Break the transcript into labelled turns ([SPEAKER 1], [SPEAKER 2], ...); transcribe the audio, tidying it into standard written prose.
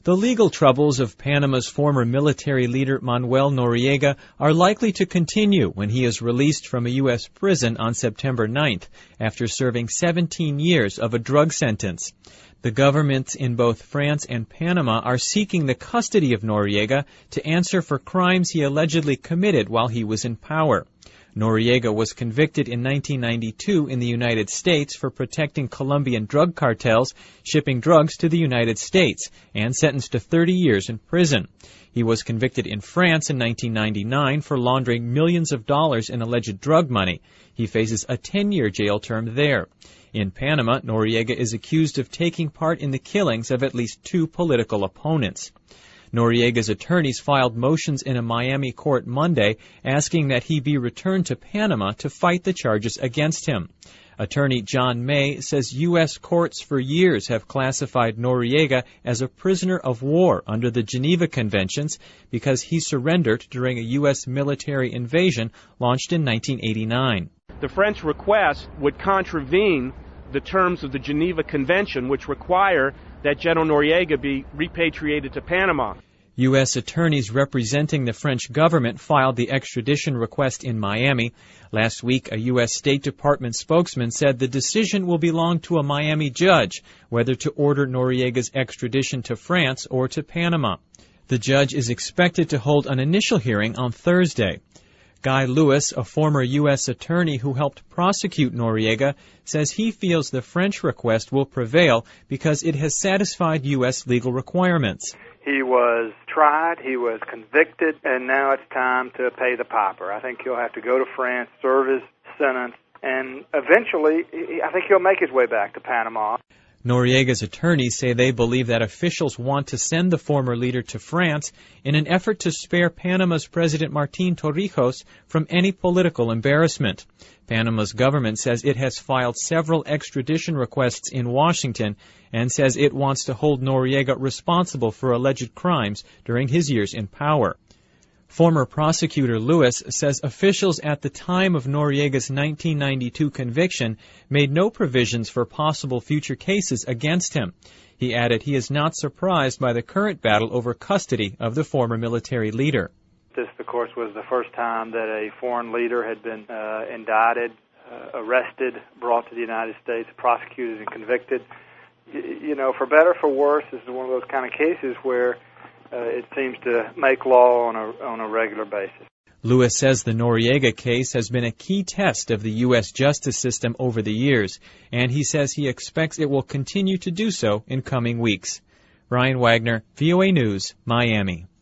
[SPEAKER 1] The legal troubles of Panama's former military leader Manuel Noriega are likely to continue when he is released from a U.S. prison on September 9th after serving 17 years of a drug sentence. The governments in both France and Panama are seeking the custody of Noriega to answer for crimes he allegedly committed while he was in power. Noriega was convicted in 1992 in the United States for protecting Colombian drug cartels shipping drugs to the United States and sentenced to 30 years in prison. He was convicted in France in 1999 for laundering millions of dollars in alleged drug money. He faces a 10-year jail term there. In Panama, Noriega is accused of taking part in the killings of at least 2 political opponents. Noriega's attorneys filed motions in a Miami court Monday asking that he be returned to Panama to fight the charges against him. Attorney John May says U.S. courts for years have classified Noriega as a prisoner of war under the Geneva Conventions because he surrendered during a U.S. military invasion launched in 1989.
[SPEAKER 2] The French request would contravene the terms of the Geneva Convention, which require that General Noriega be repatriated to Panama.
[SPEAKER 1] U.S. attorneys representing the French government filed the extradition request in Miami. Last week, a U.S. State Department spokesman said the decision will belong to a Miami judge, whether to order Noriega's extradition to France or to Panama. The judge is expected to hold an initial hearing on Thursday. Guy Lewis, a former U.S. attorney who helped prosecute Noriega, says he feels the French request will prevail because it has satisfied U.S. legal requirements.
[SPEAKER 3] He was tried, he was convicted, and now it's time to pay the piper. I think he'll have to go to France, serve his sentence, and eventually, I think he'll make his way back to Panama.
[SPEAKER 1] Noriega's attorneys say they believe that officials want to send the former leader to France in an effort to spare Panama's President Martín Torrijos from any political embarrassment. Panama's government says it has filed several extradition requests in Washington and says it wants to hold Noriega responsible for alleged crimes during his years in power. Former prosecutor Lewis says officials at the time of Noriega's 1992 conviction made no provisions for possible future cases against him. He added he is not surprised by the current battle over custody of the former military leader.
[SPEAKER 3] This, of course, was the first time that a foreign leader had been indicted, arrested, brought to the United States, prosecuted, and convicted. You know, for better or for worse, this is one of those kind of cases where it seems to make law on a regular basis.
[SPEAKER 1] Lewis says the Noriega case has been a key test of the U.S. justice system over the years, and he says he expects it will continue to do so in coming weeks. Ryan Wagner, VOA News, Miami.